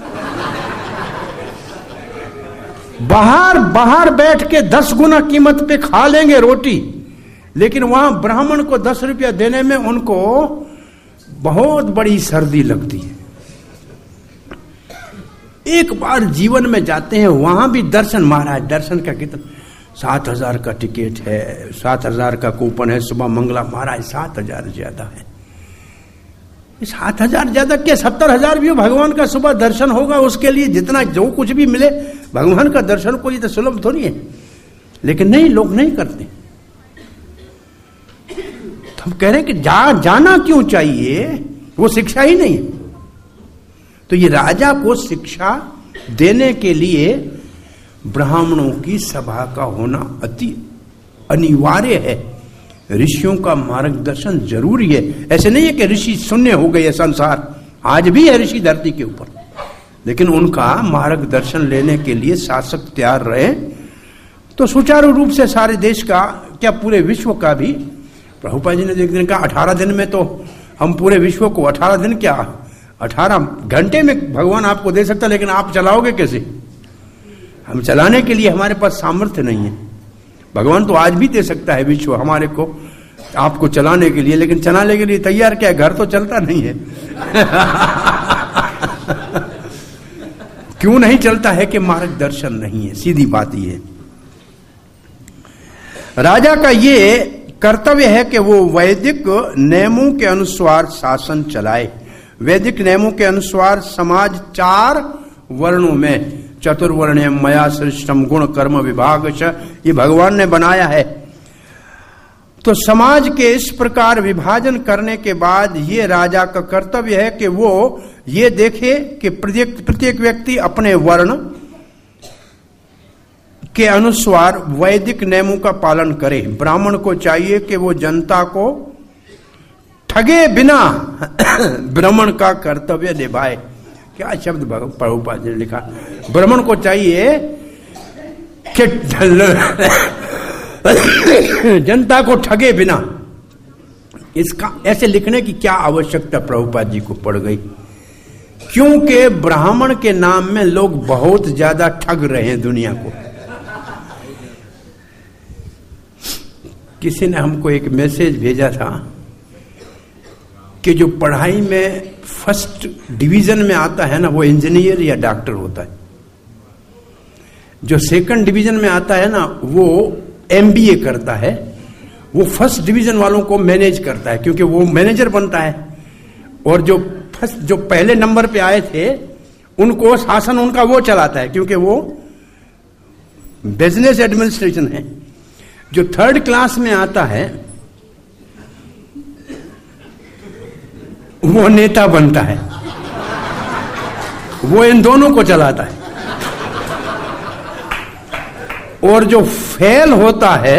बाहर बाहर बैठ के दस गुना कीमत पे खा लेंगे रोटी, लेकिन वहां ब्राह्मण को दस रुपया देने में उनको बहुत बड़ी सर्दी लगती है। एक बार जीवन में जाते हैं, वहां भी दर्शन, महाराज दर्शन का कितना, सात हजार का टिकट है, सात हजार का कूपन है, सुबह मंगला, महाराज सात हजार ज्यादा है। सात हजार ज्यादा क्या, सत्तर हजार भी हो, भगवान का सुबह दर्शन होगा, उसके लिए जितना जो कुछ भी मिले, भगवान का दर्शन कोई तो सुलभ थोड़ी है। लेकिन नहीं, लोग नहीं करते। तो हम कह रहे हैं कि जा जाना क्यों चाहिए, वो शिक्षा ही नहीं है। तो ये राजा को शिक्षा देने के लिए ब्राह्मणों की सभा का होना अति अनिवार्य है। ऋषियों का मार्गदर्शन जरूरी है। ऐसे नहीं है कि ऋषि शून्य हो गए संसार, आज भी है ऋषि धरती के ऊपर, लेकिन उनका मार्गदर्शन लेने के लिए शासक तैयार रहे तो सुचारू रूप से सारे देश का, क्या पूरे विश्व का भी, प्रभुपाद जी ने एक दिन कहा अठारह दिन में तो हम पूरे विश्व को, अठारह दिन क्या अठारह घंटे में भगवान आपको दे सकता, लेकिन आप चलाओगे कैसे? हम चलाने के लिए हमारे पास सामर्थ्य नहीं है। भगवान तो आज भी दे सकता है विश्व हमारे को, आपको चलाने के लिए, लेकिन चलाने के लिए तैयार क्या है? घर तो चलता नहीं है। क्यों नहीं चलता है? कि मार्गदर्शन नहीं है, सीधी बात ये है। राजा का ये कर्तव्य है कि वो वैदिक नियमों के अनुसार शासन चलाए। वैदिक नियमों के अनुसार समाज चार वर्णों में, चतुर्वर्ण मया सृष्टम गुण कर्म विभाग, ये भगवान ने बनाया है। तो समाज के इस प्रकार विभाजन करने के बाद ये राजा का कर्तव्य है कि वो ये देखे कि प्रत्येक प्रत्येक व्यक्ति अपने वर्ण के अनुसार वैदिक नियमों का पालन करे। ब्राह्मण को चाहिए कि वो जनता को ठगे बिना ब्राह्मण का कर्तव्य निभाए। क्या शब्द प्रभुपाद ने लिखा, ब्राह्मण को चाहिए कि जनता को ठगे बिना। इसका ऐसे लिखने की क्या आवश्यकता प्रभुपाद जी को पड़ गई? क्योंकि ब्राह्मण के नाम में लोग बहुत ज्यादा ठग रहे हैं दुनिया को। किसी ने हमको एक मैसेज भेजा था कि जो पढ़ाई में फर्स्ट डिवीजन में आता है ना, वो इंजीनियर या डॉक्टर होता है। जो सेकंड डिवीजन में आता है ना, वो एमबीए करता है। वो फर्स्ट डिवीजन वालों को मैनेज करता है, क्योंकि वो मैनेजर बनता है। और जो फर्स्ट जो पहले नंबर पे आए थे, उनको शासन उनका वो चलाता है, क्योंकि वो बिजनेस एडमिनिस्ट्रेशन है। जो थर्ड क्लास में आता है वो नेता बनता है, वो इन दोनों को चलाता है। और जो फेल होता है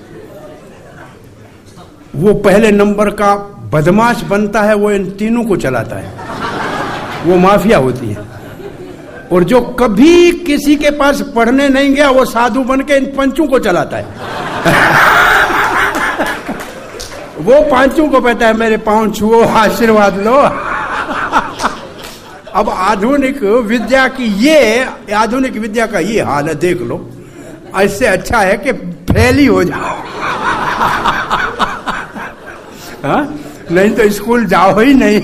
वो पहले नंबर का बदमाश बनता है, वो इन तीनों को चलाता है। वो माफिया होती है। और जो कभी किसी के पास पढ़ने नहीं गया, वो साधु बन के इन पंचों को चलाता है। वो पांचों को कहता है मेरे पांव छुओ, आशीर्वाद लो। अब आधुनिक विद्या की ये आधुनिक विद्या का ये हाल है, देख लो। इससे अच्छा है कि फेल ही हो जाओ। हा? नहीं तो स्कूल जाओ ही नहीं।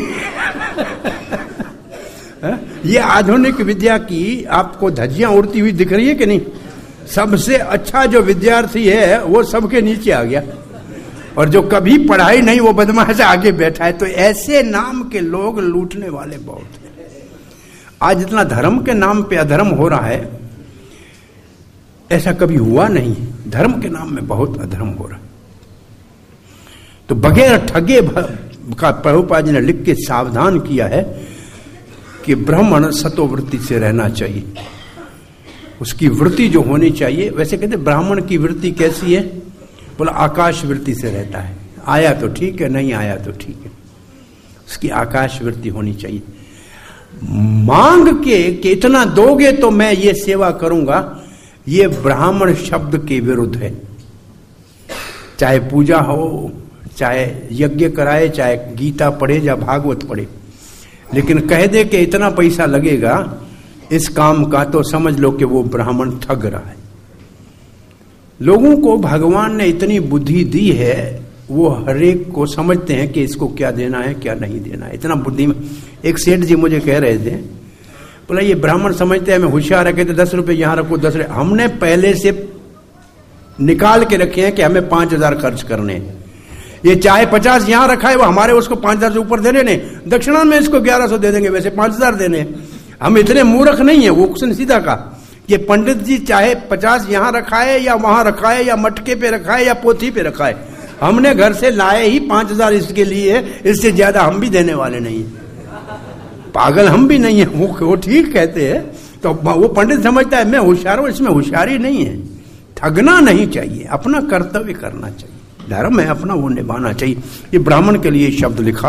हा? ये आधुनिक विद्या की आपको धज्जियां उड़ती हुई दिख रही है कि नहीं? सबसे अच्छा जो विद्यार्थी है वो सबके नीचे आ गया, और जो कभी पढ़ाई नहीं वो बदमाश आगे बैठा है। तो ऐसे नाम के लोग लूटने वाले बहुत हैं। आज इतना धर्म के नाम पे अधर्म हो रहा है, ऐसा कभी हुआ नहीं। धर्म के नाम में बहुत अधर्म हो रहा है। तो बगैर ठगे का प्रभुपाद जी ने लिख के सावधान किया है कि ब्राह्मण सतोवृत्ति से रहना चाहिए। उसकी वृत्ति जो होनी चाहिए, वैसे कहते ब्राह्मण की वृत्ति कैसी है? बोला आकाश वृत्ति से रहता है। आया तो ठीक है, नहीं आया तो ठीक है। उसकी आकाश वृत्ति होनी चाहिए। मांग के कि इतना दोगे तो मैं ये सेवा करूंगा, ये ब्राह्मण शब्द के विरुद्ध है। चाहे पूजा हो, चाहे यज्ञ कराए, चाहे गीता पढ़े या भागवत पढ़े, लेकिन कह दे कि इतना पैसा लगेगा इस काम का, तो समझ लो कि वो ब्राह्मण ठग रहा है। लोगों को भगवान ने इतनी बुद्धि दी है, वो हरेक को समझते हैं कि इसको क्या देना है क्या नहीं देना है। इतना बुद्धि में एक सेठ जी मुझे कह रहे थे, बोला ये ब्राह्मण समझते हैं हमें होशियार रखे, तो दस रुपए यहां रखो, दस रुपए हमने पहले से निकाल के रखे हैं कि हमें पांच हजार खर्च करने हैं। ये चाहे पचास यहां रखा है, वो हमारे उसको पांच हजार से ऊपर देने नहीं, दक्षिणा में इसको ग्यारह सौ दे देंगे, वैसे पांच हजार देने। हम इतने मूर्ख नहीं है। वो उसने सीधा कहा कि पंडित जी चाहे पचास यहां रखा है या वहां रखा है या मटके पे रखा है या पोथी पे रखा है, हमने घर से लाए ही पांच हजार इसके लिए, इससे ज्यादा हम भी देने वाले नहीं है। पागल हम भी नहीं है, वो, वो ठीक कहते हैं। तो वो पंडित समझता है मैं होशियार हूं, इसमें होशियारी नहीं है। ठगना नहीं चाहिए, अपना कर्तव्य करना चाहिए, धर्म है अपना वो निभाना चाहिए। ये ब्राह्मण के लिए शब्द लिखा।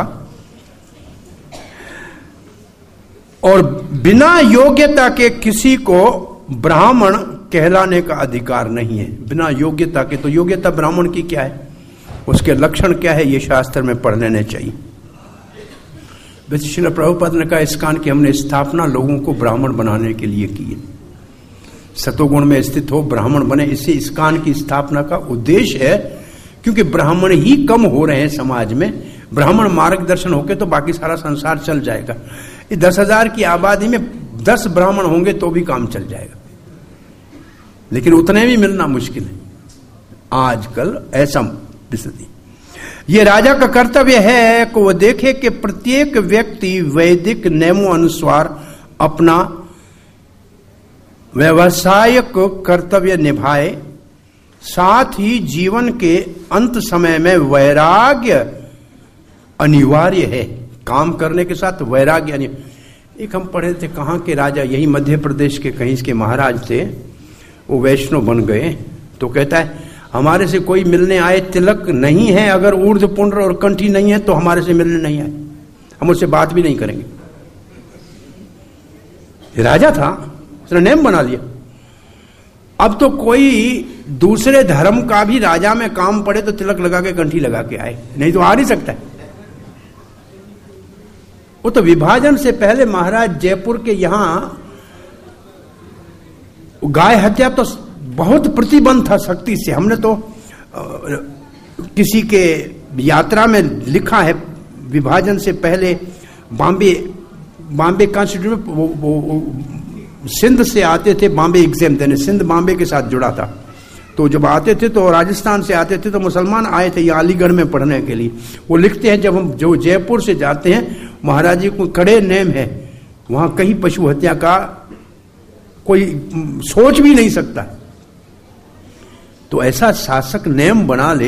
और बिना योग्यता के किसी को ब्राह्मण कहलाने का अधिकार नहीं है। बिना योग्यता के, तो योग्यता ब्राह्मण की क्या है, उसके लक्षण क्या है, ये शास्त्र में पढ़ लेने चाहिए। श्रील प्रभुपाद ने कहा इस्कान की हमने स्थापना लोगों को ब्राह्मण बनाने के लिए की है। सतोगुण में स्थित हो ब्राह्मण बने, इससे इस्कान की स्थापना का उद्देश्य है। क्योंकि ब्राह्मण ही कम हो रहे हैं समाज में, ब्राह्मण मार्गदर्शन होके तो बाकी सारा संसार चल जाएगा। ये दस हजार की आबादी में दस ब्राह्मण होंगे तो भी काम चल जाएगा, लेकिन उतने भी मिलना मुश्किल है आजकल, ऐसा स्थिति। ये राजा का कर्तव्य है कि वो देखे कि प्रत्येक व्यक्ति वैदिक नियमों अनुसार अपना व्यवसायिक कर्तव्य निभाए, साथ ही जीवन के अंत समय में वैराग्य अनिवार्य है। काम करने के साथ वैराग्य अनिवार्य। एक हम पढ़े थे कहाँ के राजा, यही मध्य प्रदेश के कहीं के महाराज थे, वो वैष्णव बन गए। तो कहता है हमारे से कोई मिलने आए, तिलक नहीं है, अगर ऊर्ध्व पुंड्र और कंठी नहीं है तो हमारे से मिलने नहीं आए, हम उससे बात भी नहीं करेंगे। राजा था, उसने नेम बना लिया। अब तो कोई दूसरे धर्म का भी राजा में काम पड़े तो तिलक लगा के कंठी लगा के आए, नहीं तो आ नहीं सकता है। वो तो विभाजन से पहले महाराज जयपुर के यहां गाय हत्या तो बहुत प्रतिबंध था सख्ती से। हमने तो किसी के यात्रा में लिखा है, विभाजन से पहले बॉम्बे बॉम्बे कॉन्स्टिट्यूट में वो, वो, वो सिंध से आते थे बॉम्बे एग्जाम देने, सिंध बॉम्बे के साथ जुड़ा था। तो जब आते थे तो राजस्थान से आते थे तो मुसलमान आए थे यहाँ अलीगढ़ में पढ़ने के लिए। वो लिखते हैं जब हम जो जयपुर से जाते हैं, महाराज जी को कड़े नेम है, वहां कहीं पशु हत्या का कोई सोच भी नहीं सकता। तो ऐसा शासक नेम बना ले।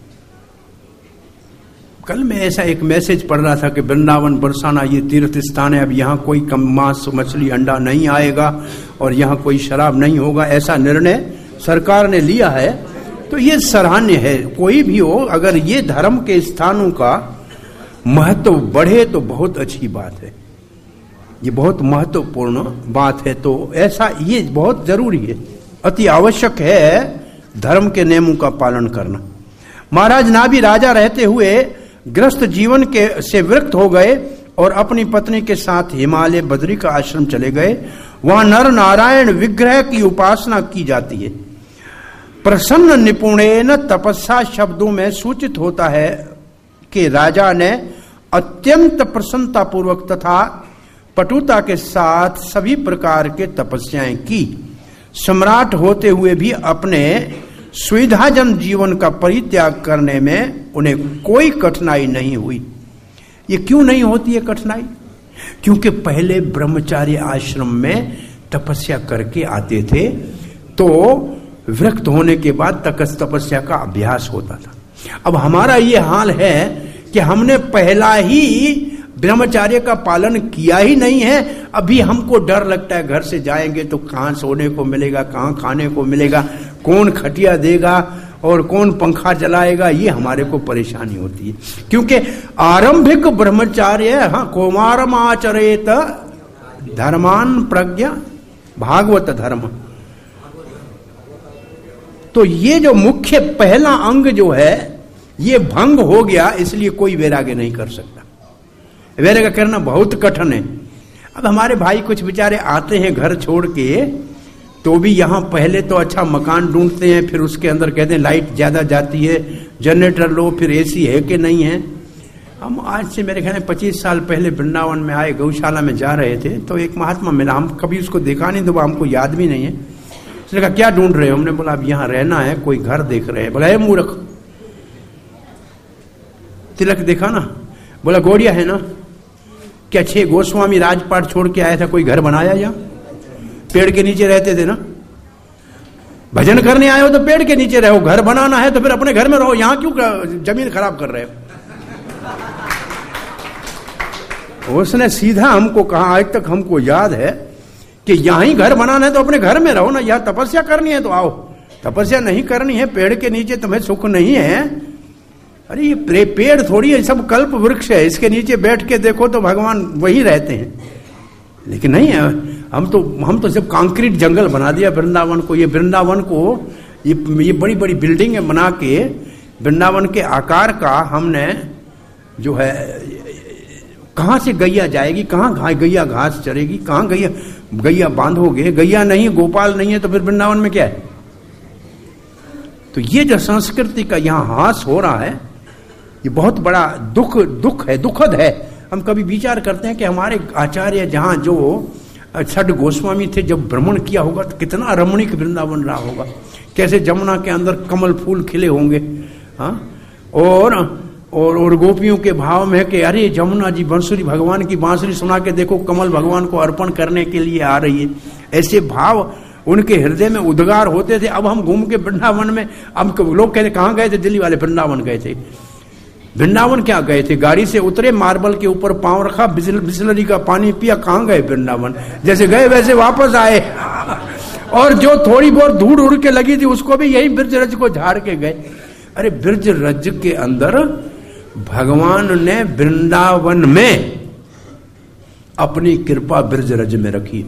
कल मैं ऐसा एक मैसेज पढ़ रहा था कि वृंदावन बरसाना ये तीर्थ स्थान है, अब यहाँ कोई कम मांस मछली अंडा नहीं आएगा और यहाँ कोई शराब नहीं होगा, ऐसा निर्णय सरकार ने लिया है। तो ये सराहनीय है। कोई भी हो, अगर ये धर्म के स्थानों का महत्व बढ़े तो बहुत अच्छी बात है, ये बहुत महत्वपूर्ण बात है। तो ऐसा ये बहुत जरूरी है, अति आवश्यक है धर्म के नियमों का पालन करना। महाराज नाभि राजा रहते हुए ग्रस्त जीवन के से विरक्त हो गए और अपनी पत्नी के साथ हिमालय बद्री का आश्रम चले गए। वहां नर नारायण विग्रह की उपासना की जाती है। प्रसन्न निपुणेन तपस्या शब्दों में सूचित होता है कि राजा ने अत्यंत प्रसन्नता पूर्वक तथा पटुता के साथ सभी प्रकार के तपस्याएं की। सम्राट होते हुए भी अपने सुविधाजन जीवन का परित्याग करने में उन्हें कोई कठिनाई नहीं हुई। ये क्यों नहीं होती है कठिनाई? क्योंकि पहले ब्रह्मचार्य आश्रम में तपस्या करके आते थे, तो विरक्त होने के बाद तकस तपस्या का अभ्यास होता था। अब हमारा ये हाल है कि हमने पहला ही ब्रह्मचार्य का पालन किया ही नहीं है। अभी हमको डर लगता है घर से जाएंगे तो कहां सोने को मिलेगा, कहां खाने को मिलेगा, कौन खटिया देगा और कौन पंखा चलाएगा, ये हमारे को परेशानी होती है। क्योंकि आरंभिक ब्रह्मचार्य हाँ कौमारम आचरेत धर्मान प्रज्ञा भागवत धर्म, तो ये जो मुख्य पहला अंग जो है ये भंग हो गया, इसलिए कोई वैराग्य नहीं कर सकता। वैराग्य करना बहुत कठिन है। अब हमारे भाई कुछ बेचारे आते हैं घर छोड़ के, तो भी यहाँ पहले तो अच्छा मकान ढूंढते हैं, फिर उसके अंदर कहते हैं लाइट ज्यादा जाती है, जनरेटर लो, फिर एसी है कि नहीं है, हम आज से मेरे ख्याल में पच्चीस साल पहले वृंदावन में आए, गौशाला में जा रहे थे, तो एक महात्मा मिला। हम कभी उसको देखा नहीं, तो हमको याद भी नहीं है। उसने कहा क्या ढूंढ रहे हो? हमने बोला अब यहाँ रहना है, कोई घर देख रहे हैं। बोला मूर्ख, तिलक देखा ना? बोला गौड़िया है ना? क्या छह गोस्वामी राजपाट छोड़ के आया था, कोई घर बनाया? या पेड़ के नीचे रहते थे ना? भजन करने आए हो तो पेड़ के नीचे रहो, घर बनाना है तो फिर अपने घर में रहो, यहां क्यों जमीन खराब कर रहे हो? उसने सीधा हमको कहा, आज तक हमको याद है कि यहां ही घर बनाना है तो अपने घर में रहो ना, यहां तपस्या करनी है तो आओ, तपस्या नहीं करनी है पेड़ के नीचे तुम्हें सुख नहीं है। अरे ये पेड़ थोड़ी है, सब कल्प वृक्ष है, इसके नीचे बैठ के देखो तो भगवान वही रहते हैं। लेकिन नहीं है, हम तो हम तो सिर्फ कंक्रीट जंगल बना दिया वृंदावन को। ये वृंदावन को ये ये बड़ी बड़ी बिल्डिंगें बना के वृंदावन के आकार का हमने जो है, कहां से गैया जाएगी, कहां गैया घास चरेगी, कहां गैया गैया बांधोगे? गैया नहीं, गोपाल नहीं है तो फिर वृंदावन में क्या है? तो ये जो संस्कृति का यहाँ हास हो रहा है, ये बहुत बड़ा दुख दुख है, दुखद है। हम कभी विचार करते हैं कि हमारे आचार्य जहां जो छठ गोस्वामी थे, जब भ्रमण किया होगा तो कितना रमणीक वृंदावन रहा होगा, कैसे जमुना के अंदर कमल फूल खिले होंगे। हाँ, और और और गोपियों के भाव में कि अरे जमुना जी बांसुरी, भगवान की बांसुरी सुना के देखो, कमल भगवान को अर्पण करने के लिए आ रही है। ऐसे भाव उनके हृदय में उद्गार होते थे। अब हम घूम के वृंदावन में, अब लोग कहते कहाँ गए थे? दिल्ली वाले वृंदावन गए थे। वृंदावन क्या गए थे? गाड़ी से उतरे, मार्बल के ऊपर पांव रखा, बिस्लरी का पानी पिया, कहाँ गए? वृंदावन। जैसे गए वैसे वापस आए। और जो थोड़ी बहुत धूड़ उड़ के लगी थी उसको भी यही ब्रज रज को झाड़ के गए। अरे ब्रज रज के अंदर भगवान ने वृंदावन में अपनी कृपा ब्रज रज में रखी।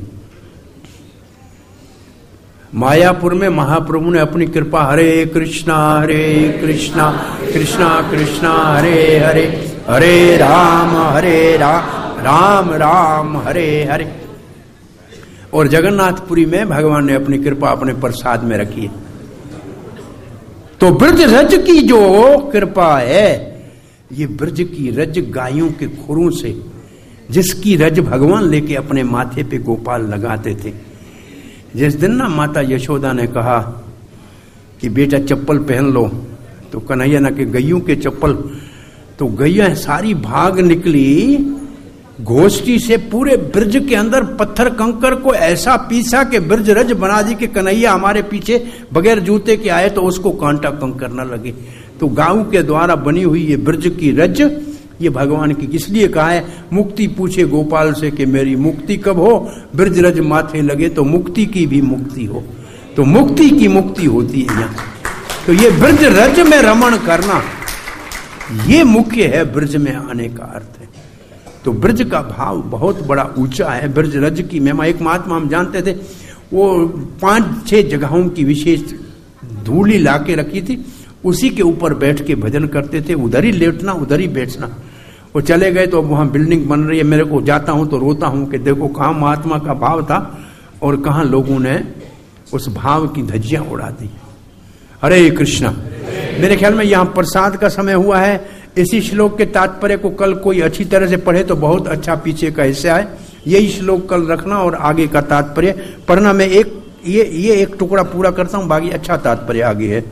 मायापुर में महाप्रभु ने अपनी कृपा, हरे कृष्णा हरे कृष्णा कृष्णा कृष्णा हरे हरे, हरे राम हरे राम राम राम हरे हरे। और जगन्नाथपुरी में भगवान ने अपनी कृपा अपने प्रसाद में रखी है। तो ब्रज रज की जो कृपा है, ये ब्रज की रज गायों के खुरों से, जिसकी रज भगवान लेके अपने माथे पे गोपाल लगाते थे। जिस दिन ना माता यशोदा ने कहा कि बेटा चप्पल पहन लो, तो कन्हैया ना कि गैयों के चप्पल, तो गैया सारी भाग निकली घोष्टी से, पूरे ब्रज के अंदर पत्थर कंकर को ऐसा पीसा कि ब्रज रज बना दी कि कन्हैया हमारे पीछे बगैर जूते के आए तो उसको कांटा कंकर न लगे। तो गांव के द्वारा बनी हुई ये ब्रज की रज, ये भगवान की, इसलिए कहा है मुक्ति पूछे गोपाल से कि मेरी मुक्ति कब हो, ब्रज रज माथे लगे तो मुक्ति की भी मुक्ति हो। तो मुक्ति की मुक्ति होती है यहाँ। तो ये ब्रज रज में रमण करना, ये मुख्य है ब्रज में आने का अर्थ है। तो ब्रज का भाव बहुत बड़ा ऊंचा है। ब्रज रज की महिमा, एक महात्मा हम जानते थे, वो पांच छह जगहों की विशेष धूली ला के रखी थी, उसी के ऊपर बैठ के भजन करते थे, उधर ही लेटना उधर ही बैठना। वो चले गए तो अब वहां बिल्डिंग बन रही है, मेरे को जाता हूं तो रोता हूं कि देखो कहां महात्मा का भाव था और कहां लोगों ने उस भाव की धज्जियां उड़ा दी। हरे कृष्णा। मेरे ख्याल में यहाँ प्रसाद का समय हुआ है। इसी श्लोक के तात्पर्य को कल कोई अच्छी तरह से पढ़े तो बहुत अच्छा पीछे का हिस्सा है। यही श्लोक कल रखना और आगे का तात्पर्य पढ़ना। मैं एक ये ये एक टुकड़ा पूरा करता हूं, बाकी अच्छा तात्पर्य आगे है।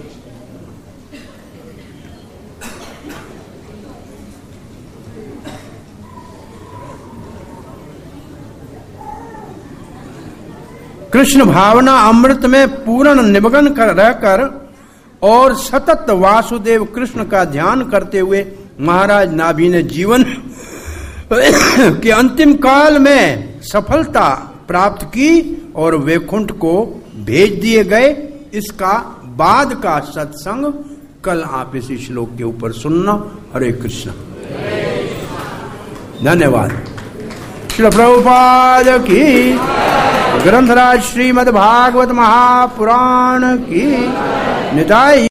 कृष्ण भावना अमृत में पूर्ण निमग्न कर रहकर और सतत वासुदेव कृष्ण का ध्यान करते हुए महाराज नाभि ने जीवन के अंतिम काल में सफलता प्राप्त की और वैकुंठ को भेज दिए गए। इसका बाद का सत्संग कल आप इस श्लोक के ऊपर सुनना। हरे कृष्ण। धन्यवाद। श्रील प्रभुपाद की, ग्रंथराज श्रीमद् भागवत महापुराण की निताई।